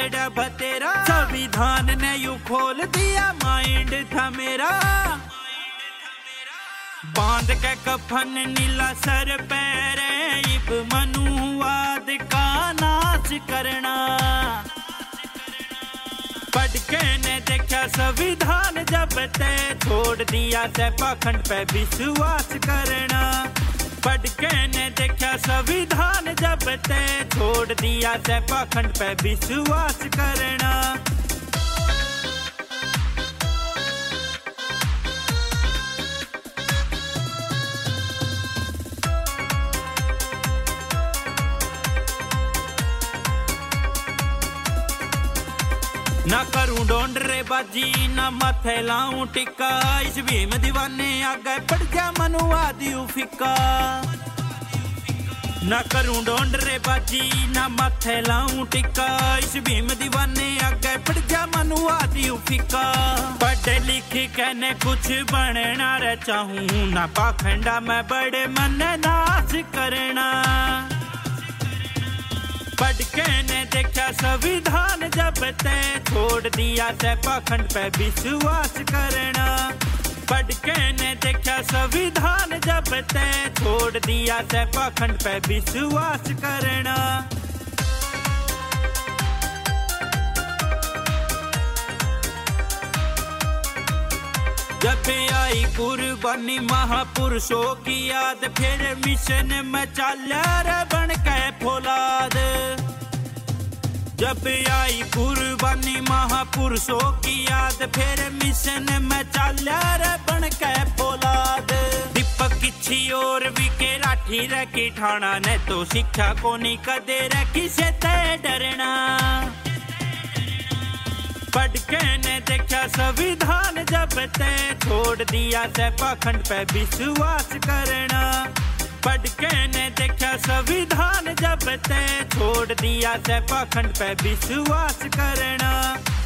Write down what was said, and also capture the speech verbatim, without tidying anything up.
बेड़ा बतेरा, संविधान ने यू खोल दिया माइंड था मेरा। बांध के कफन नीला सर पैरे, इब मनुवाद का नाश करना। पढ़ के ने देखा संविधान जब ते, छोड़ दिया से पाखंड पे विश्वास करना। पढ़ के ने देखा संविधान जब ते, छोड़ दिया से पाखंड पे विश्वास करना। ना करूं डोंडरे बाजी ना माथे लाऊं टिक्का, इस भीम दीवाने आगे पड़ जा मनुवादी फिक्का। ना करूं डोंडरे बाजी ना माथे लाऊं टिक्का, इस भीम दीवाने आगे पड़ जा मनुवादी फिक्का। पढ़े लिखे कहने कुछ बनना रे चाहूं, ना पाखंडा मैं बड़े मन नाश करना। पढ़ के ने देखा संविधान जब ते, छोड़ दिया से पाखंड पे विश्वास करना। पढ़ के ने देखा संविधान जब ते, छोड़ दिया से पाखंड पे विश्वास करना। जब आई कुर्बानी महापुरुषों की याद, फिर मिशन में चाला रे बन के फौलाद। जब आई कुर्बानी महापुरुषों की याद, फिर मिशन में चाला रे बन के फौलाद। दीपक किसी और भी के लाठी रखी ठाणा ने, तो शिक्षा को नहीं कदे रखी से ते डरना। पढ़ के ने देखा संविधान जब ते, छोड़ दिया से पाखंड पे विश्वास करना। पढ़ के ने देखा संविधान जब ते, छोड़ दिया से पाखंड पे विश्वास करना।